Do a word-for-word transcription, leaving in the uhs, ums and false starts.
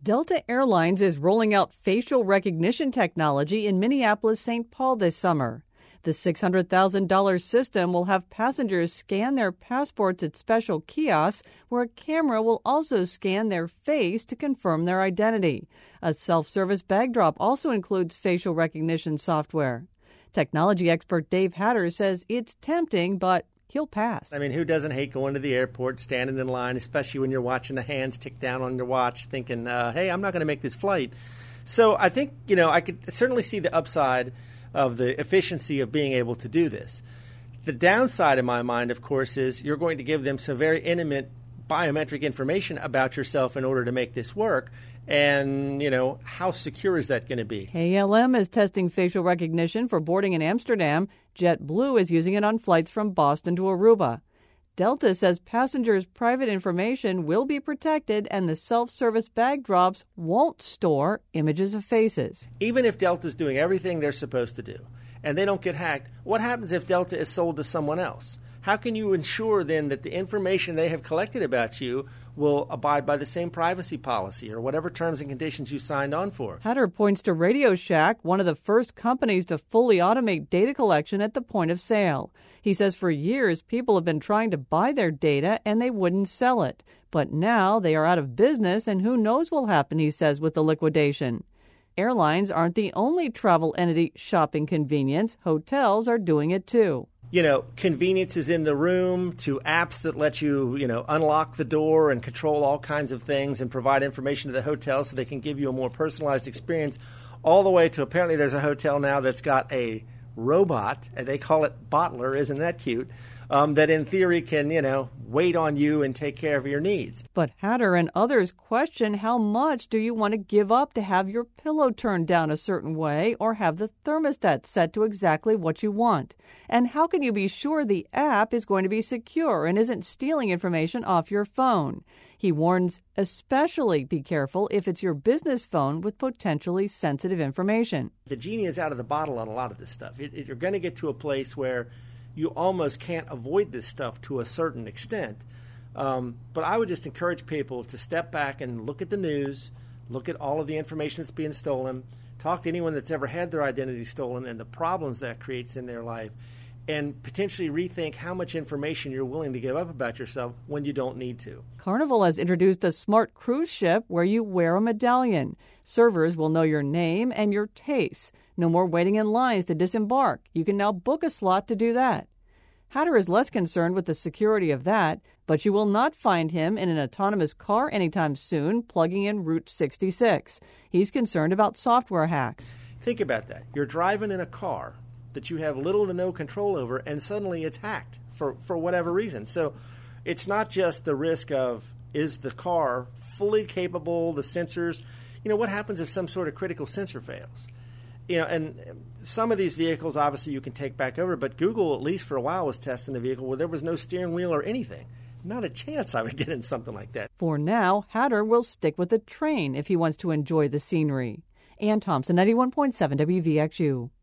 Delta Airlines is rolling out facial recognition technology in Minneapolis-Saint Paul this summer. The six hundred thousand dollars system will have passengers scan their passports at special kiosks where a camera will also scan their face to confirm their identity. A self-service bag drop also includes facial recognition software. Technology expert Dave Hatter says it's tempting, but he'll pass. I mean, who doesn't hate going to the airport, standing in line, especially when you're watching the hands tick down on your watch, thinking, uh, hey, I'm not going to make this flight. So I think, you know, I could certainly see the upside of the efficiency of being able to do this. The downside in my mind, of course, is you're going to give them some very intimate biometric information about yourself in order to make this work. And, you know, how secure is that going to be? K L M is testing facial recognition for boarding in Amsterdam. JetBlue is using it on flights from Boston to Aruba. Delta says passengers' private information will be protected and the self-service bag drops won't store images of faces. Even if Delta's doing everything they're supposed to do and they don't get hacked, what happens if Delta is sold to someone else? How can you ensure then that the information they have collected about you will abide by the same privacy policy or whatever terms and conditions you signed on for? Hatter points to Radio Shack, one of the first companies to fully automate data collection at the point of sale. He says for years people have been trying to buy their data and they wouldn't sell it. But now they are out of business and who knows what will happen, he says, with the liquidation. Airlines aren't the only travel entity shopping convenience. Hotels are doing it too. You know, conveniences in the room to apps that let you, you know, unlock the door and control all kinds of things and provide information to the hotel so they can give you a more personalized experience, all the way to apparently there's a hotel now that's got a robot, and they call it Bottler, isn't that cute, um, that in theory can, you know, wait on you and take care of your needs. But Hatter and others question how much do you want to give up to have your pillow turned down a certain way or have the thermostat set to exactly what you want? And how can you be sure the app is going to be secure and isn't stealing information off your phone? He warns especially be careful if it's your business phone with potentially sensitive information. The genie is out of the bottle on a lot of this stuff. It, it, you're going to get to a place where you almost can't avoid this stuff to a certain extent. Um, but I would just encourage people to step back and look at the news, look at all of the information that's being stolen, talk to anyone that's ever had their identity stolen and the problems that creates in their life, and potentially rethink how much information you're willing to give up about yourself when you don't need to. Carnival has introduced a smart cruise ship where you wear a medallion. Servers will know your name and your tastes. No more waiting in lines to disembark. You can now book a slot to do that. Hatter is less concerned with the security of that, but you will not find him in an autonomous car anytime soon plugging in Route sixty-six. He's concerned about software hacks. Think about that. You're driving in a car that you have little to no control over, and suddenly it's hacked for, for whatever reason. So it's not just the risk of, is the car fully capable, the sensors, you know, what happens if some sort of critical sensor fails? You know, and some of these vehicles, obviously, you can take back over, but Google, at least for a while, was testing a vehicle where there was no steering wheel or anything. Not a chance I would get in something like that. For now, Hatter will stick with the train if he wants to enjoy the scenery. Ann Thompson, ninety-one point seven W V X U.